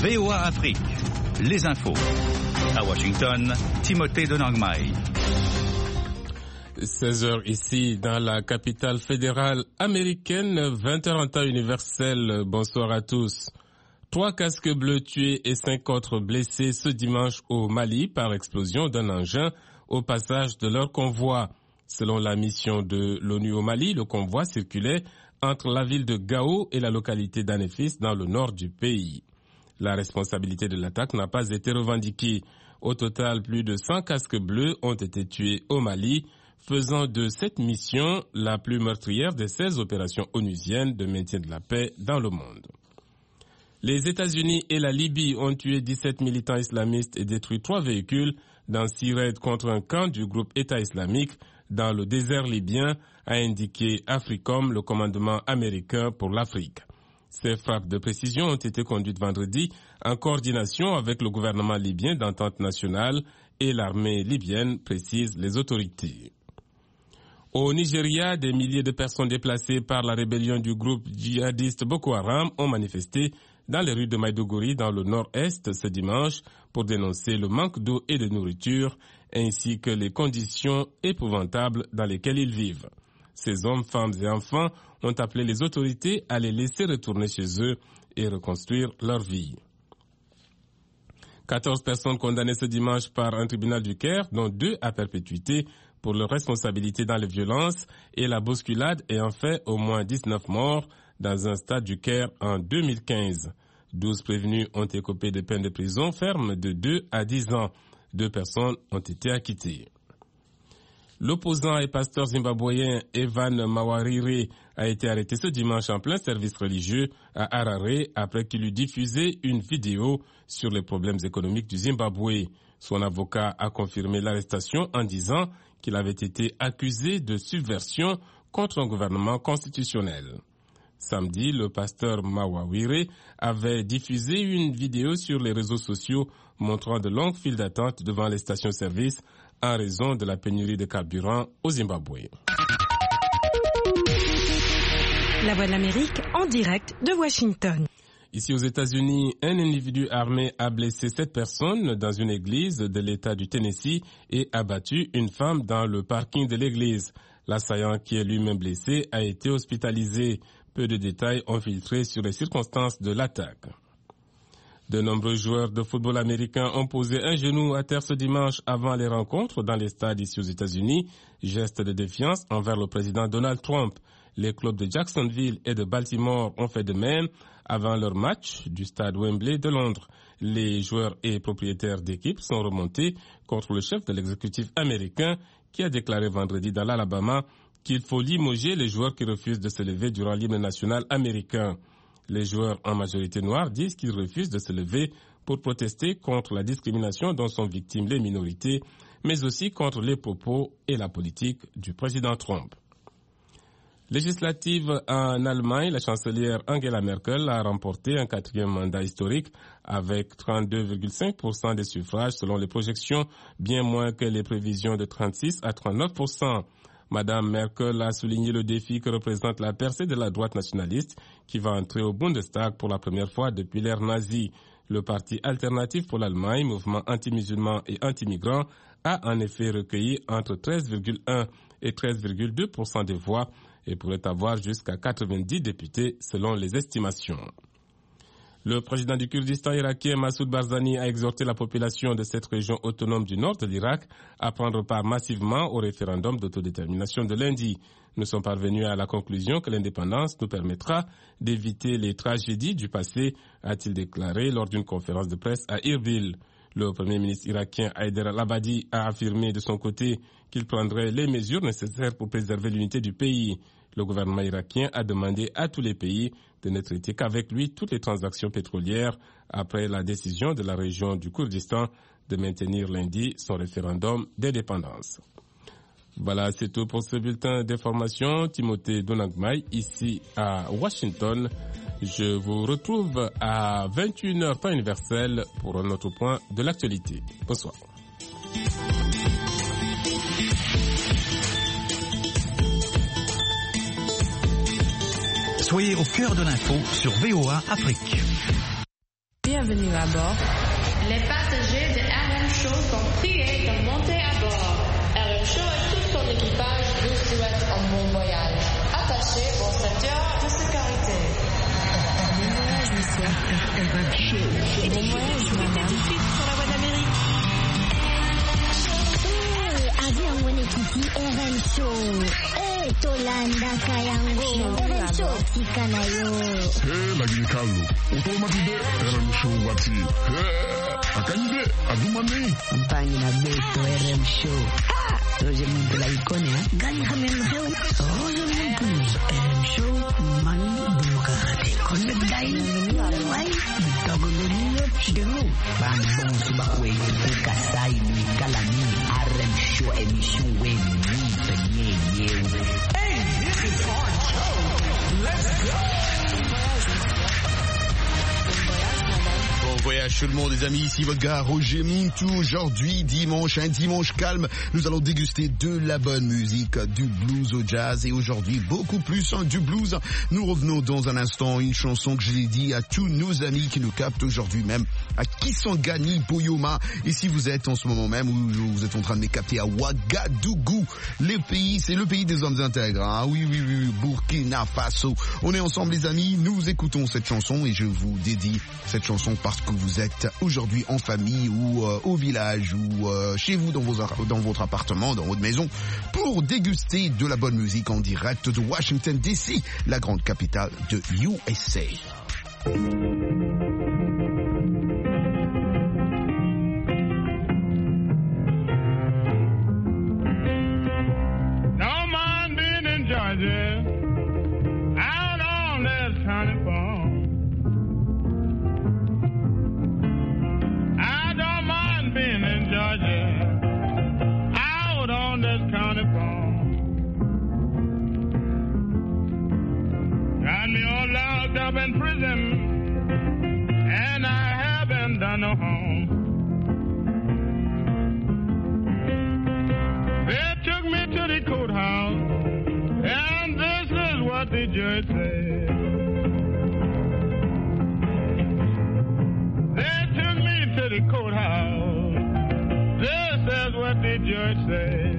VOA Afrique, les infos. À Washington, Timothée Donangmai. 16h ici dans la capitale fédérale américaine, 20h en temps universel. Bonsoir à tous. 3 casques bleus tués et 5 autres blessés ce dimanche au Mali par explosion d'un engin au passage de leur convoi. Selon la mission de l'ONU au Mali, le convoi circulait entre la ville de Gao et la localité d'Anefis dans le nord du pays. La responsabilité de l'attaque n'a pas été revendiquée. Au total, plus de 100 casques bleus ont été tués au Mali, faisant de cette mission la plus meurtrière des 16 opérations onusiennes de maintien de la paix dans le monde. Les États-Unis et la Libye ont tué 17 militants islamistes et détruit 3 véhicules dans 6 raids contre un camp du groupe État islamique dans le désert libyen, a indiqué AFRICOM, le commandement américain pour l'Afrique. Ces frappes de précision ont été conduites vendredi en coordination avec le gouvernement libyen d'entente nationale et l'armée libyenne, précisent les autorités. Au Nigeria, des milliers de personnes déplacées par la rébellion du groupe djihadiste Boko Haram ont manifesté dans les rues de Maïdougouri, dans le nord-est, ce dimanche, pour dénoncer le manque d'eau et de nourriture, ainsi que les conditions épouvantables dans lesquelles ils vivent. Ces hommes, femmes et enfants ont appelé les autorités à les laisser retourner chez eux et reconstruire leur vie. 14 personnes condamnées ce dimanche par un tribunal du Caire, dont 2 à perpétuité pour leur responsabilité dans les violences et la bousculade ayant fait au moins 19 morts dans un stade du Caire en 2015. 12 prévenus ont écopé de peines de prison ferme de 2 à 10 ans. 2 personnes ont été acquittées. L'opposant et pasteur zimbabwéen Evan Mawarire a été arrêté ce dimanche en plein service religieux à Harare après qu'il eut diffusé une vidéo sur les problèmes économiques du Zimbabwe. Son avocat a confirmé l'arrestation en disant qu'il avait été accusé de subversion contre un gouvernement constitutionnel. Samedi, le pasteur Mawarire avait diffusé une vidéo sur les réseaux sociaux montrant de longues files d'attente devant les stations-service en raison de la pénurie de carburant au Zimbabwe. La Voix de l'Amérique en direct de Washington. Ici aux États-Unis, un individu armé a blessé 7 personnes dans une église de l'État du Tennessee et abattu une femme dans le parking de l'église. L'assaillant, qui est lui-même blessé, a été hospitalisé. Peu de détails ont filtré sur les circonstances de l'attaque. De nombreux joueurs de football américains ont posé un genou à terre ce dimanche avant les rencontres dans les stades ici aux États-Unis, geste de défiance envers le président Donald Trump. Les clubs de Jacksonville et de Baltimore ont fait de même avant leur match du stade Wembley de Londres. Les joueurs et propriétaires d'équipes sont remontés contre le chef de l'exécutif américain qui a déclaré vendredi dans l'Alabama qu'il faut limoger les joueurs qui refusent de se lever durant l'hymne national américain. Les joueurs en majorité noirs disent qu'ils refusent de se lever pour protester contre la discrimination dont sont victimes les minorités, mais aussi contre les propos et la politique du président Trump. Législative en Allemagne, la chancelière Angela Merkel a remporté un 4e mandat historique avec 32,5% des suffrages selon les projections, bien moins que les prévisions de 36 à 39%. Madame Merkel a souligné le défi que représente la percée de la droite nationaliste qui va entrer au Bundestag pour la première fois depuis l'ère nazie. Le parti alternatif pour l'Allemagne, mouvement anti-musulman et anti-migrant, a en effet recueilli entre 13,1 et 13,2% des voix et pourrait avoir jusqu'à 90 députés selon les estimations. Le président du Kurdistan irakien Massoud Barzani a exhorté la population de cette région autonome du nord de l'Irak à prendre part massivement au référendum d'autodétermination de lundi. Nous sommes parvenus à la conclusion que l'indépendance nous permettra d'éviter les tragédies du passé, a-t-il déclaré lors d'une conférence de presse à Erbil. Le premier ministre irakien Haider al-Abadi a affirmé de son côté qu'il prendrait les mesures nécessaires pour préserver l'unité du pays. Le gouvernement irakien a demandé à tous les pays de ne traiter qu'avec lui toutes les transactions pétrolières après la décision de la région du Kurdistan de maintenir lundi son référendum d'indépendance. Voilà, c'est tout pour ce bulletin d'information. Timothée Donangmai, ici à Washington. Je vous retrouve à 21h temps universel pour un autre point de l'actualité. Bonsoir. Soyez au cœur de l'info sur VOA Afrique. bienvenue à bord. Les passagers de RM Show sont priés de monter à bord. RM Show et tout son équipage vous souhaitent un bon voyage. Attachez vos ceintures de sécurité. Bon voyage, monsieur. Bon voyage, madame. Tout de suite sur la voie d'Amérique. Avion mwenyekiti RM Show. Tolanda kayango. RM Show tikanayo. Lagi kalu. Utomatide RM Show wati. Akanyide adumani. Mpangi na beto RM Show. Roger Muntu la ikone. Gani hamenu heu. Roger Muntu. RM Show mani demokrate. Konde dai. Wai. Togoloniyo chidelu. Bambon subakwe. Kasai ni kalami. RM Show émission wen. Hey, this is our show. Let's go. Bon voyage tout le monde les amis, ici votre gars Roger Muntu. Aujourd'hui dimanche, un dimanche calme, nous allons déguster de la bonne musique, du blues au jazz et aujourd'hui beaucoup plus du blues. Nous revenons dans un instant, une chanson que je l'ai dit à tous nos amis qui nous captent aujourd'hui même, à Kisangani, Boyoma, et si vous êtes en ce moment même ou vous êtes en train de me capter à Ouagadougou, c'est le pays des hommes intègres, hein. Oui, Burkina Faso. On est ensemble les amis, nous écoutons cette chanson et je vous dédie cette chanson parce que vous êtes aujourd'hui en famille ou au village ou chez vous dans votre appartement, dans votre maison pour déguster de la bonne musique en direct de Washington DC, la grande capitale de USA. No man being in Georgia, out on this county farm. I don't mind being in Georgia, out on this county farm. Got me all locked up in prison, and I haven't done no harm. They took me to the courthouse, and this is what the judge said. They took me to the courthouse, this is what the judge said.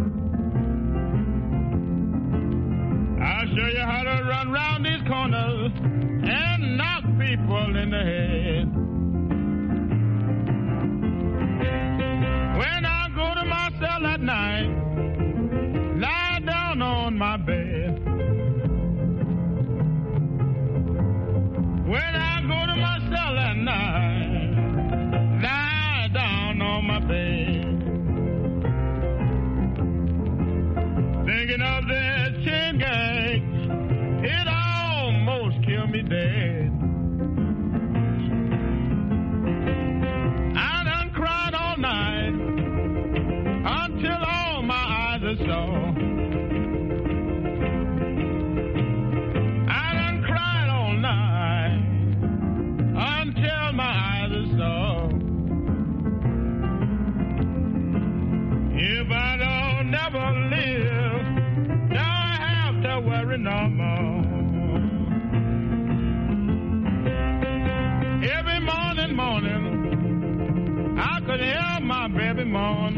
I'll show you how to run round these corners and knock people in the head. When I go to my cell at night, lie down on my bed. When I go to my cell at night, lie down on my bed. Thinking of the chain gang, it almost killed me dead. I done cried all night until all my eyes are sore. I done cried all night until my eyes are sore. If I don't never live, don't have to worry no more. Every morning, I could hear my baby moan.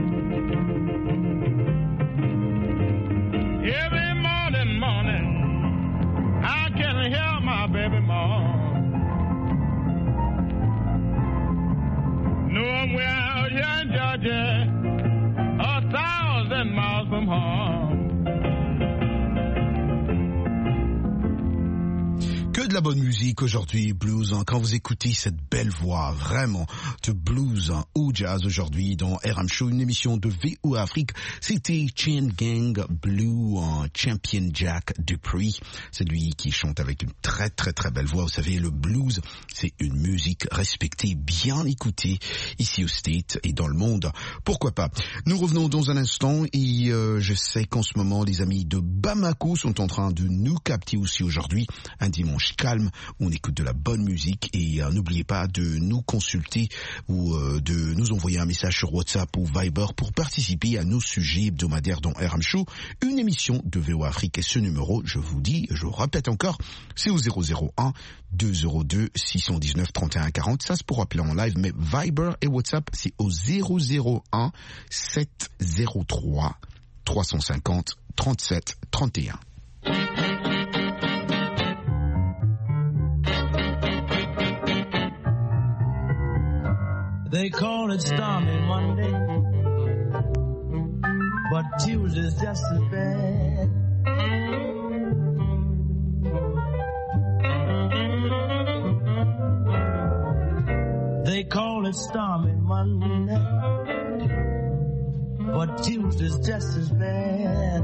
Every morning, I can hear my baby moan. Knowing we're out here in Georgia, 1,000 miles from home. Que de la bonne musique aujourd'hui, blues, hein, quand vous écoutez cette belle voix, vraiment, de blues hein, ou jazz aujourd'hui dans RM Show, une émission de VOA Afrique, c'était Chain Gang Blue, Champion Jack Dupree, c'est lui qui chante avec une très très très belle voix. Vous savez, le blues, c'est une musique respectée, bien écoutée ici au States et dans le monde. Pourquoi pas? Nous revenons dans un instant et je sais qu'en ce moment, les amis de Bamako sont en train de nous capter aussi aujourd'hui, un dimanche calme, où on écoute de la bonne musique. Et n'oubliez pas de nous consulter ou de nous envoyer un message sur WhatsApp ou Viber pour participer à nos sujets hebdomadaires dans RM Show, une émission de VOA Afrique. Et ce numéro, je vous répète encore, c'est au 001 202 619 31 40. Ça, c'est pour appeler en live, mais Viber et WhatsApp, c'est au 001 703 350 37 31. They call it stormy Monday, but Tuesday's just as bad. They call it stormy Monday, but Tuesday's just as bad.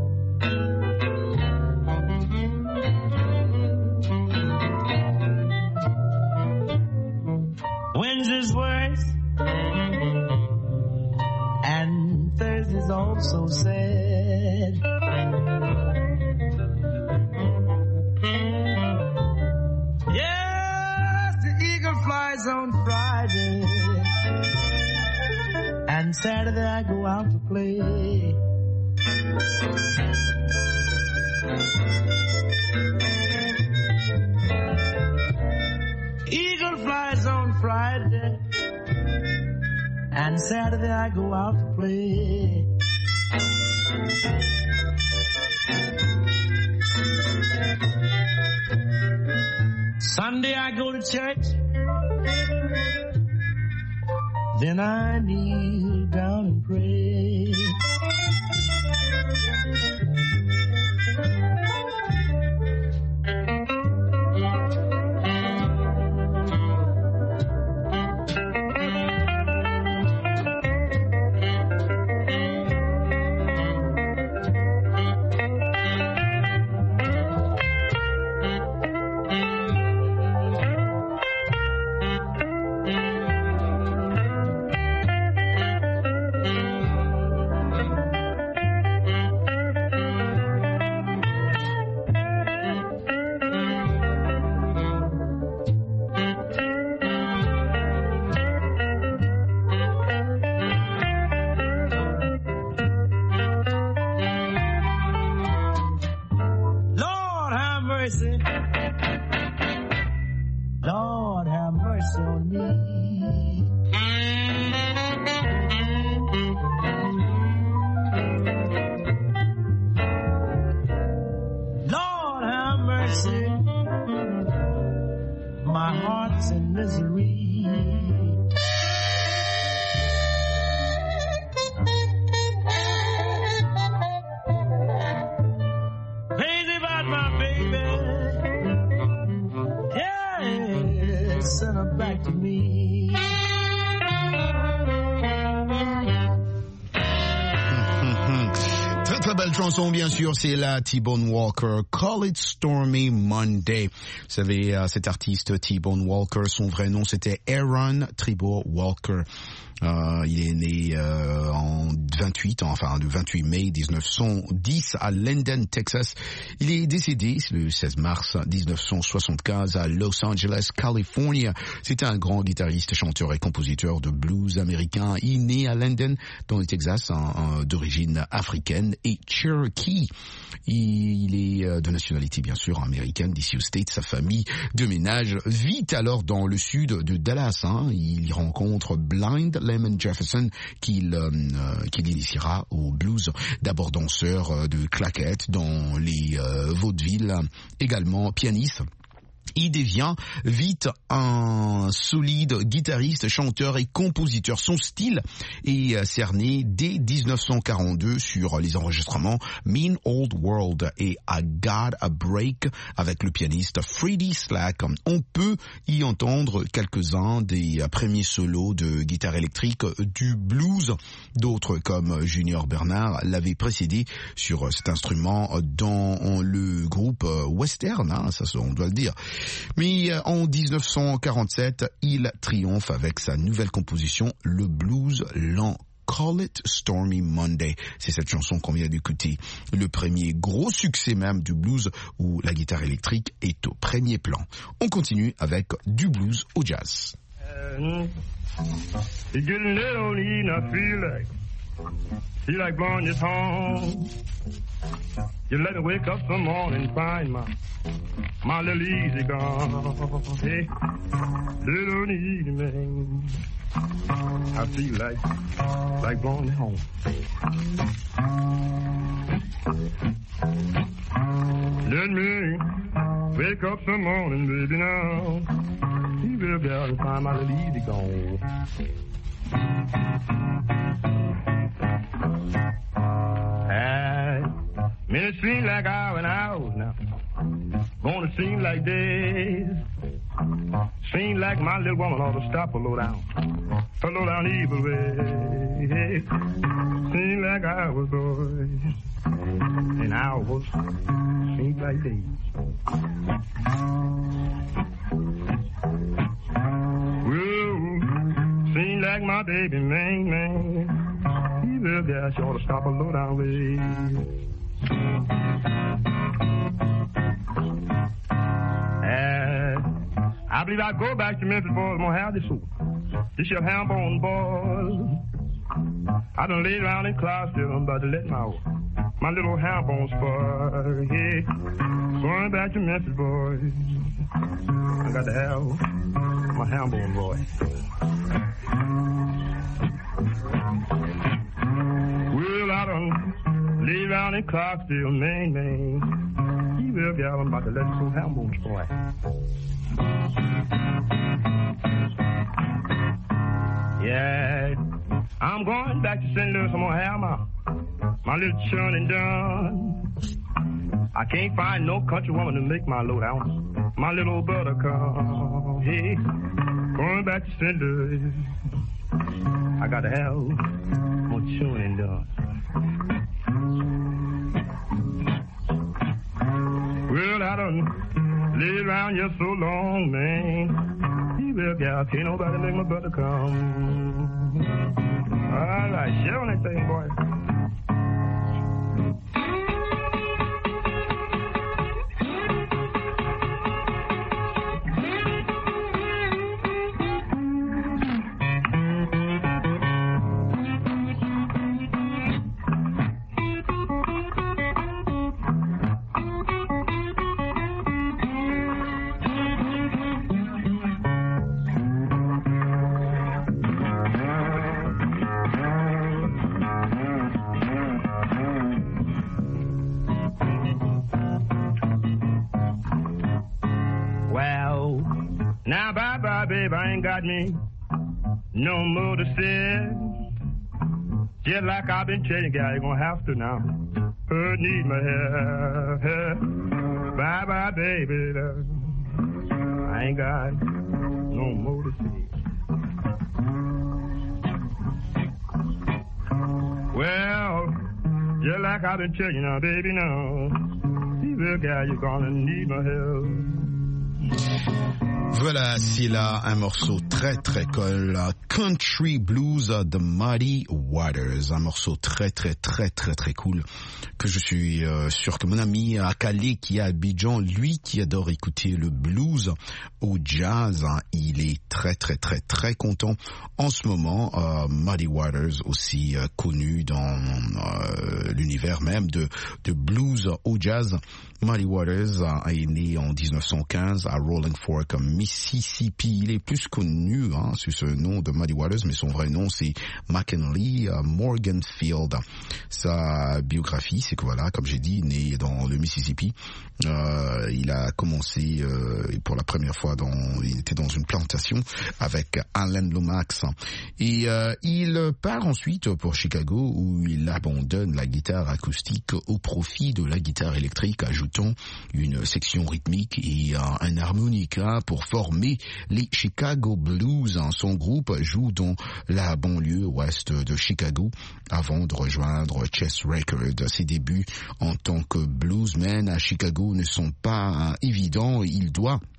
Wednesday's worse, and Thursday's also sad. Yes, the eagle flies on Friday, and Saturday I go out to play. Eagle flies on Friday, and Saturday I go out to play. Sunday I go to church, then I kneel down and pray. Lord have mercy on me. Lord have mercy, my heart's in misery. Crazy about my baby. Send her back to me. Très très belle chanson, bien sûr, c'est la T-Bone Walker, Call It Stormy Monday. Vous savez, cet artiste T-Bone Walker, son vrai nom c'était Aaron Tribor Walker. Il est né en 28 mai 1910 à Linden, Texas. Il est décédé le 16 mars 1975 à Los Angeles, Californie. C'était un grand guitariste, chanteur et compositeur de blues américain. Il est né à Linden, dans le Texas, d'origine africaine et Cherokee. Il est de nationalité, bien sûr, américaine, d'ici aux States. Sa famille déménage vite alors dans le sud de Dallas. Il y rencontre Blind Lemon Jefferson qu'il initiera au blues, d'abord danseur de claquettes dans les vaudevilles, également pianiste. Il devient vite un solide guitariste, chanteur et compositeur. Son style est cerné dès 1942 sur les enregistrements Mean Old World et I Got a Break avec le pianiste Freddie Slack. On peut y entendre quelques-uns des premiers solos de guitare électrique du blues. D'autres comme Junior Bernard l'avaient précédé sur cet instrument dans le groupe Western, ça on doit le dire. Mais en 1947, il triomphe avec sa nouvelle composition, le blues lent Call It Stormy Monday. C'est cette chanson qu'on vient d'écouter. Le premier gros succès même du blues où la guitare électrique est au premier plan. On continue avec du blues au jazz. It's getting late on the evening, I feel like blowing this horn. You let me wake up some morning and find my little easy gone. Hey, little evening, I feel like blowing it home. Let me wake up some morning, baby, now. You will be able to find my little easy gone. Man, it seems like hours and hours now. Gonna seem like days. Seems like my little woman ought to stop a low down evil way. Seems like hours, boys, and hours seems like days. Well, seems like my baby, man, he will get sure to stop a low down way. I believe I'll go back to Memphis, boys. I'm gonna have this soup. This your ham bone, boys. I done laid around in Clarksville. I'm about to let my little ham bone spoil. Yeah, going back to Memphis, boys. I got to have my ham bone, boy. Well, I done laid around in Clarksville, man. He will get out. I'm about to let this old ham bone spoil. Yeah, I'm going back to St. Louis. I'm gonna have my little churning done. I can't find no country woman to make my load out. My little buttercup. Hey, going back to St. Louis. I got to have my churning done. Well, I done laid around here so long, man. He will get out. Can't nobody make my brother come. All right, share on that thing, boy. Now, bye-bye, babe, I ain't got me no more to say. Just like I've been telling you, you're gonna have to now. Need my hair. Bye-bye, baby. I ain't got no more to say. Well, just like I've been telling you now, baby, now. See, little guy, you're gonna need my help. Voilà, c'est là un morceau très très cool, Country Blues de Muddy Waters, un morceau très très très très très cool que je suis sûr que mon ami à Calais qui est à Abidjan, lui qui adore écouter le blues au jazz, il est très très très très content en ce moment. Muddy Waters aussi connu dans l'univers même de blues au jazz. Muddy Waters est né en 1915 à Rolling Fork, Mississippi. Il est plus connu sous ce nom de Muddy Waters, mais son vrai nom c'est McKinley Morganfield. Sa biographie, c'est que voilà, comme j'ai dit, né dans le Mississippi. Il a commencé pour la première fois il était dans une plantation avec Alan Lomax. Et il part ensuite pour Chicago où il abandonne la guitare acoustique au profit de la guitare électrique, ajoutant une section rythmique et un harmonica pour former les Chicago Blues. Son groupe joue dans la banlieue ouest de Chicago avant de rejoindre Chess Records. Ses débuts en tant que bluesman à Chicago ne sont pas évidents. Il doit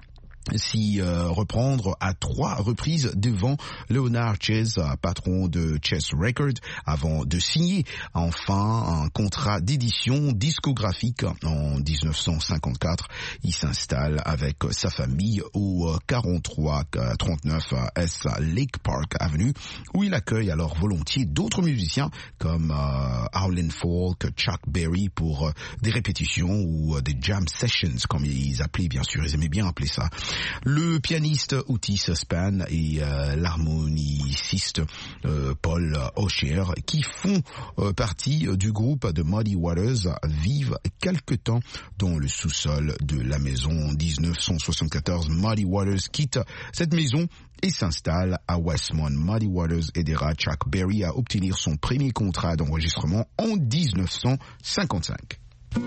s'y reprendre à 3 reprises devant Leonard Chess, patron de Chess Records, avant de signer enfin un contrat d'édition discographique en 1954. Il s'installe avec sa famille au 4339 S Lake Park Avenue, où il accueille alors volontiers d'autres musiciens comme Howlin' Folk, Chuck Berry pour des répétitions ou des jam sessions, comme ils appelaient, bien sûr, ils aimaient bien appeler ça. Le pianiste Otis Spann et l'harmoniciste Paul Osher, qui font partie du groupe de Muddy Waters, vivent quelque temps dans le sous-sol de la maison. En 1974, Muddy Waters quitte cette maison et s'installe à Westmont. Muddy Waters aidera Chuck Berry à obtenir son premier contrat d'enregistrement en 1955.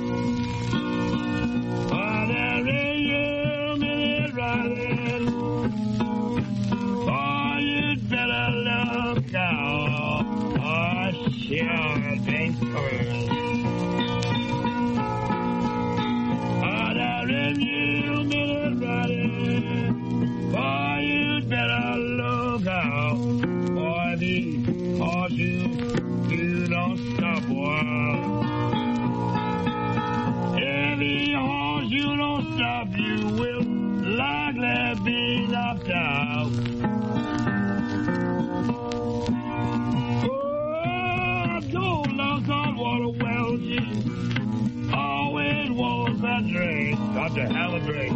Got to have a drink.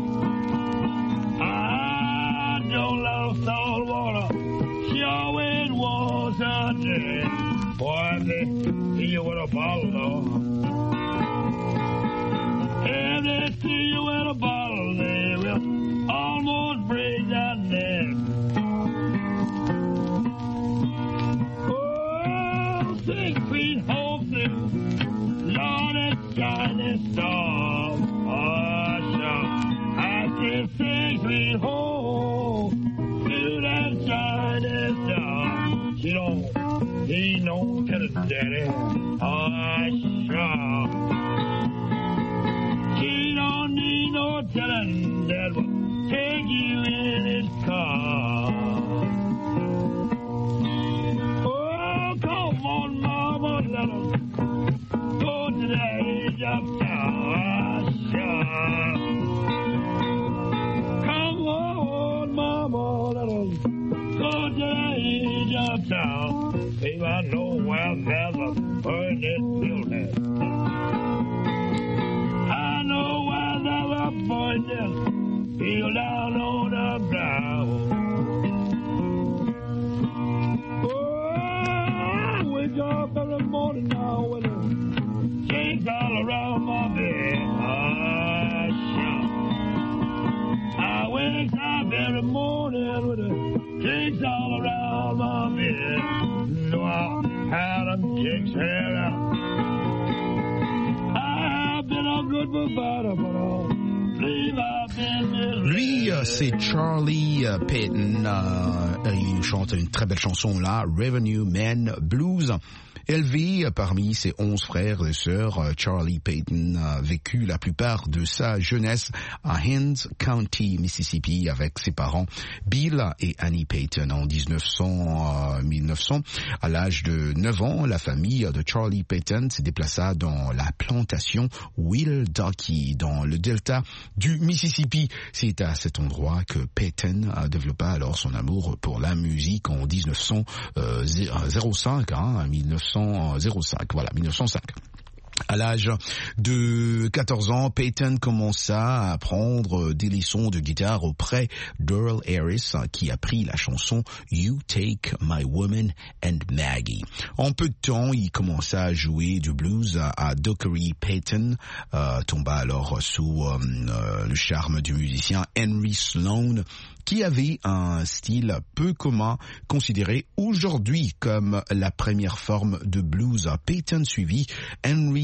I don't love salt water. She always wants a drink. Boy, if they see you with a bottle, though. If they see you with a bottle, they will almost break that neck. Oh, 6 feet home, Lord, it's shining star. 6 feet home to that shining star. She don't need no tennis, daddy. Oh, sure. She don't need no tennis that will take you in his car. Oh, come on, mama, let us go to the age of town. Oh, sure. Town. Baby, I know where there's a burning building. I know where there's a burning building down on the ground. Oh, I wake up every morning now with a chains all around my bed. Oh, sure. I wake up every morning with a chains all around my bed. No, I had a kicks head out. I have been a good provider, but I believe I've been Lui, c'est Charlie Payton. Il chante une très belle chanson là, Revenue Man Blues. Élevé parmi ses 11 frères et sœurs, Charlie Payton a vécu la plupart de sa jeunesse à Hinds County, Mississippi, avec ses parents Bill et Annie Payton. En 1900, à l'âge de 9 ans, la famille de Charlie Payton se déplaça dans la plantation Willdockey, dans le delta du Mississippi. C'est à cet endroit que Payton développa alors son amour pour la musique en 1905, 1905. À l'âge de 14 ans, Payton commença à apprendre des leçons de guitare auprès d'Earl Harris, qui apprit la chanson You Take My Woman and Maggie. En peu de temps, il commença à jouer du blues à Dockery. Payton tomba alors sous le charme du musicien Henry Sloan, qui avait un style peu commun, considéré aujourd'hui comme la première forme de blues. Payton suivit Henry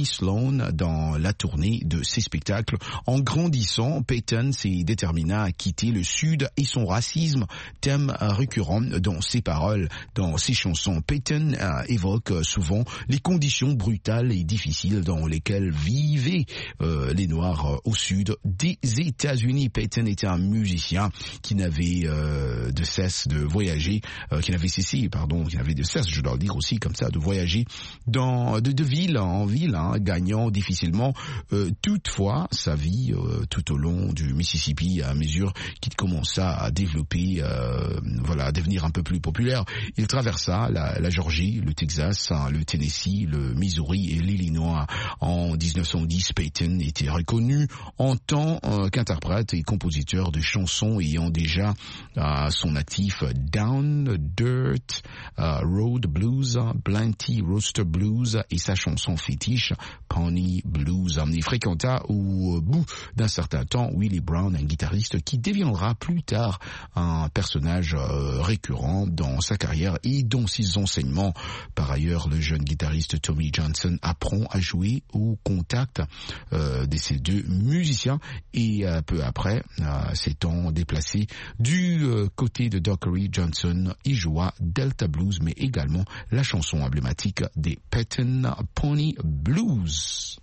Sloan dans la tournée de ses spectacles. En grandissant, Peyton s'est déterminé à quitter le Sud et son racisme, thème récurrent dans ses paroles, dans ses chansons. Peyton évoque souvent les conditions brutales et difficiles dans lesquelles vivaient les Noirs au Sud des États-Unis. Peyton était un musicien qui n'avait de cesse de voyager, qui n'avait de cesse, je dois le dire aussi comme ça, de voyager de ville en ville, gagnant difficilement toutefois sa vie tout au long du Mississippi à mesure qu'il commença à développer, à devenir un peu plus populaire. Il traversa la Georgie, le Texas, le Tennessee, le Missouri et l'Illinois. En 1910, Peyton était reconnu en tant qu'interprète et compositeur de chansons ayant déjà à son actif Down Dirt Road Blues, Blanty Roaster Blues et sa chanson fétiche Pony Blues. Il fréquenta au bout d'un certain temps Willie Brown, un guitariste qui deviendra plus tard un personnage récurrent dans sa carrière et dans ses enseignements. Par ailleurs, le jeune guitariste Tommy Johnson apprend à jouer au contact de ces deux musiciens et peu après, s'étant déplacé du côté de Dockery, Johnson y joua Delta Blues mais également la chanson emblématique des Peyton, Pony Blues.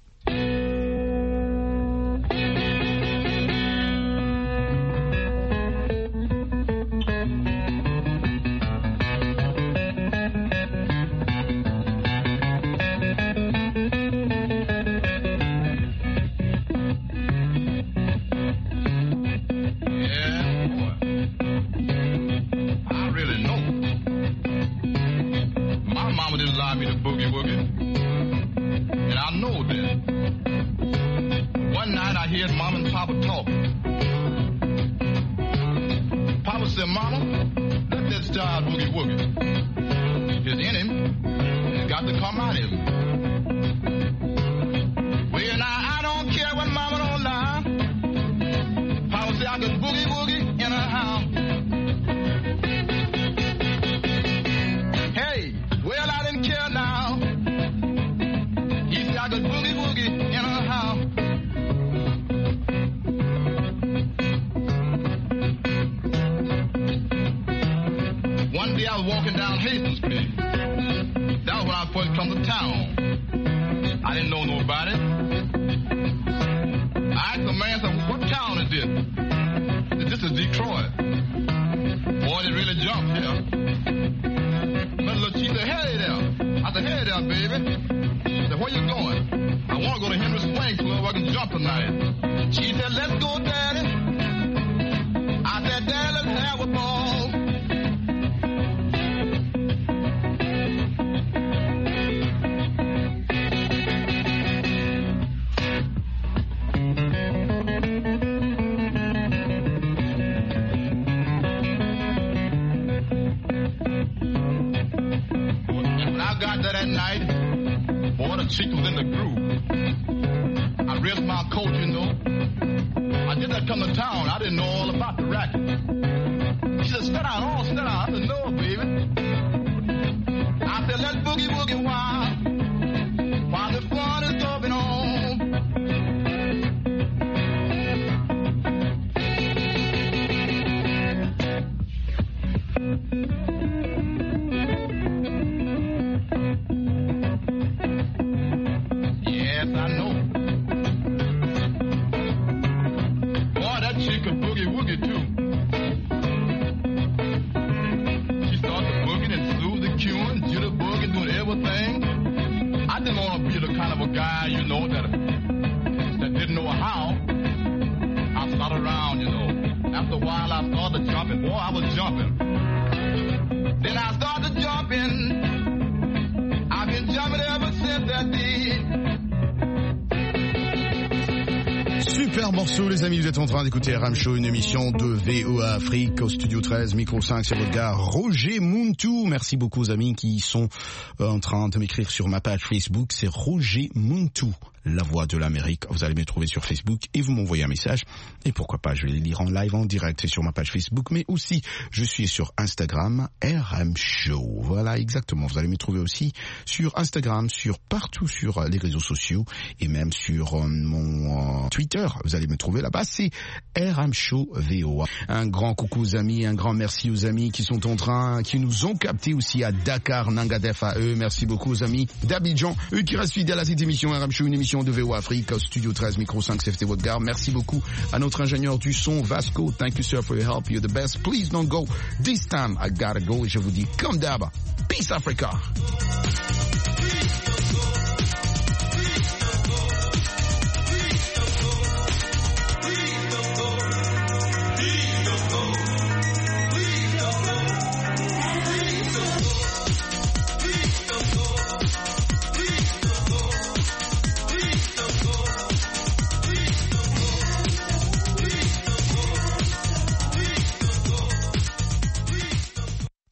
Me to boogie woogie, and I know that. One night I heard Mom and Papa talking. Papa said, "Mama, let that child boogie woogie. It's in him. It's got to come out of him." Well, now I don't care what Mama don't lie. Papa said I could boogie woogie in her house. Hey, well I didn't care now. He said I could boogie woogie in her house. One day I was walking down Hastings Street. That was when I first come to town. I didn't know nobody. I asked the man, said, "What town is this?" He said, "This is Detroit." Boy, they really jumped here. But look, she said, "Hey there." I said, "Hey there, baby." She said, "Where you going?" "I want to go to Henry Swing Club where I can jump tonight." She said, "Let's go, Daddy." I said, "Daddy, let's have a ball." That night, boy, the chick was in the groove. I risked my coat, you know. I did that come to town. I didn't know all about the racket. She said, "Sit down, oh, sit down." I said, "No, baby." I said, "Let's boogie woogie while the fun is going on." morceau, les amis, vous êtes en train d'écouter RM Show, une émission de VOA Afrique au studio 13, micro 5, c'est votre gars Roger Muntu. Merci beaucoup aux amis qui sont en train de m'écrire sur ma page Facebook, c'est Roger Muntu. La Voix de l'Amérique. Vous allez me trouver sur Facebook et vous m'envoyez un message. Et pourquoi pas, je vais les lire en live, en direct. C'est sur ma page Facebook, mais aussi, je suis sur Instagram, RM Show. Voilà, exactement. Vous allez me trouver aussi sur Instagram, partout sur les réseaux sociaux et même sur mon Twitter. Vous allez me trouver là-bas. C'est RM Show VOA. Un grand coucou aux amis, un grand merci aux amis qui sont en train, qui nous ont captés aussi à Dakar, Nangadef à eux. Merci beaucoup aux amis d'Abidjan, eux qui restent fidèles à cette émission RM Show, une émission de VOA Afrique au studio 13, micro 5, CFT votre gare. Merci beaucoup à notre ingénieur du son, Vasco. Thank you, sir, for your help. You're the best. Please don't go. This time, I gotta go. Et je vous dis, comme d'hab, peace Africa.